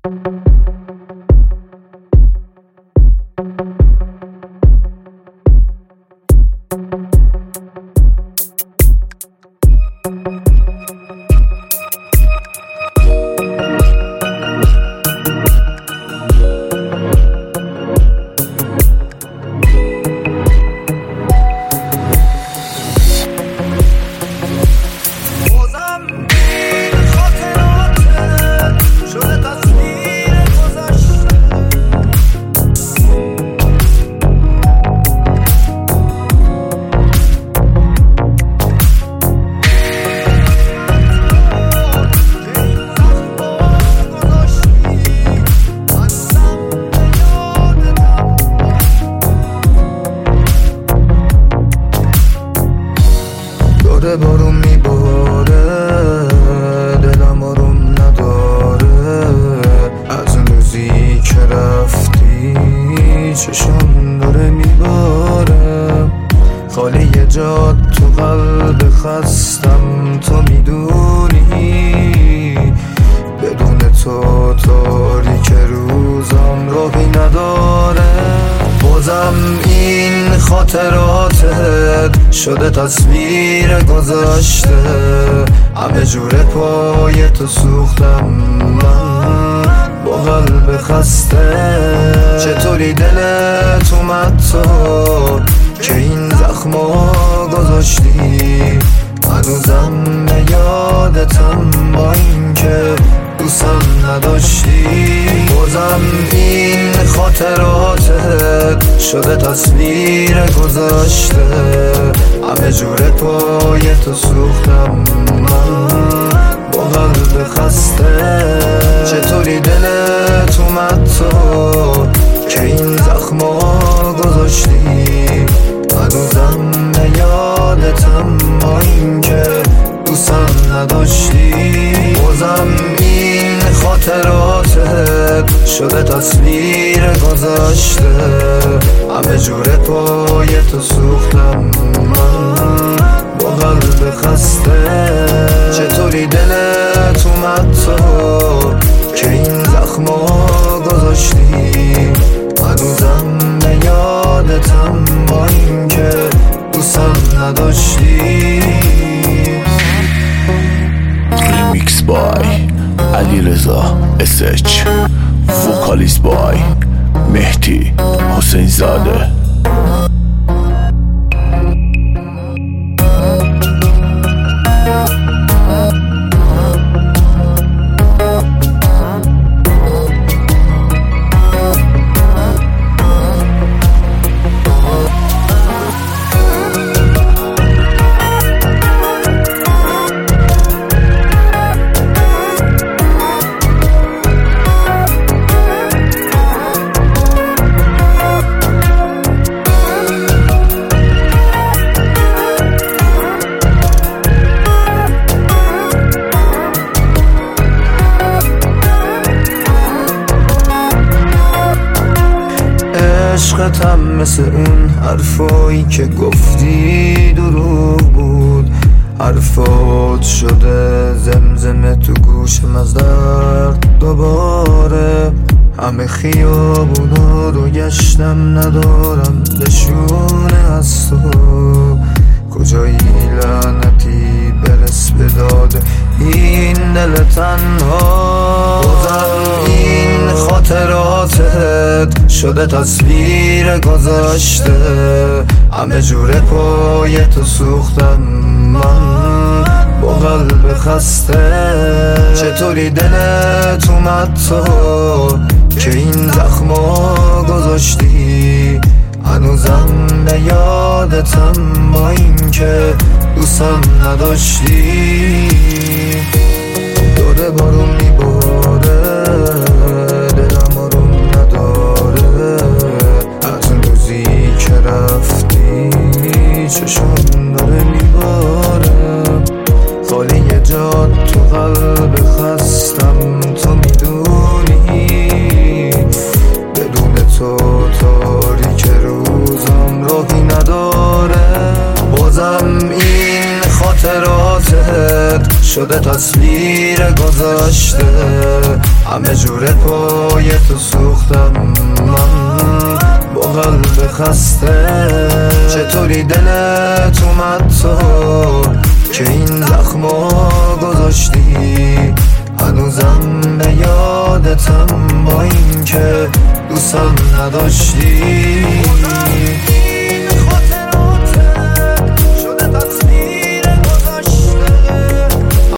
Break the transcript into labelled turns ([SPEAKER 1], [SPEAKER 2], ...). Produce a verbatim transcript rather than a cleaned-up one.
[SPEAKER 1] داره بارون میباره، دلم آروم نداره. از اون روزی که رفتی چشم داره میباره. خالی جاد تو قلب خستم، تو میدونی بدون تو تاریک روزم راهی نداره. بازم این خاطراتت شده تصویر گذشته. همه جوره پای تو سوختم من با قلب خسته. چطوری دلت اومد تو که این زخما گذاشتی؟ هنوزم به یادتم با این که دوستم نداشتی. بازم این خاطراتت شده تصویر گذشته. همه جوره پای تو سوختم من با قلب خسته. چطوری دلت اومد تو که این زخما گذاشتی؟ هنوزم به یادتم با این که دوستم نداشتی. بازم این خاطراتت شده تصویر گذشته. همه جوره پای تو سوختم من با قلب خسته. چطوری دلت اومد تو که این زخما گذاشتی؟ هنوزم به یادتم با این که دوستم نداشتی.
[SPEAKER 2] ریمیکس بای علیرضا اس اچ، وکالیست بای مهدی حسین زاده.
[SPEAKER 1] عشقتم مثل اون حرفایی که گفتی دروغ بود. حرفات شده زمزمه تو گوشم از درد دوباره. همه خیابونا رو گشتم ندارم نشونه از تو. کجایی لعنتی برس به داد این دل تنها. بازم این خاطراتت شده تصویر گذشته. همه جوره پای تو سوختم من با قلب خسته. چطوری دلت اومد تو که این زخما گذاشتی؟ هنوزم به یادتم با این که دوستم نداشتی. داره بارون میباره، دلم آروم نداره. از اون روزی که رفتی چشم داره میباره. خالی جاد تو قلب خستم، تو میدونی بدون تو تاریک روزم راهی نداره. بازم این خاطراتت شده تصویر گذشته. همه جوره پای تو سوختم من با قلب خسته. چطوری دلت اومد تو که این زخمو گذاشتی؟ هنوزم به یادتم با این که دوستم نداشتی.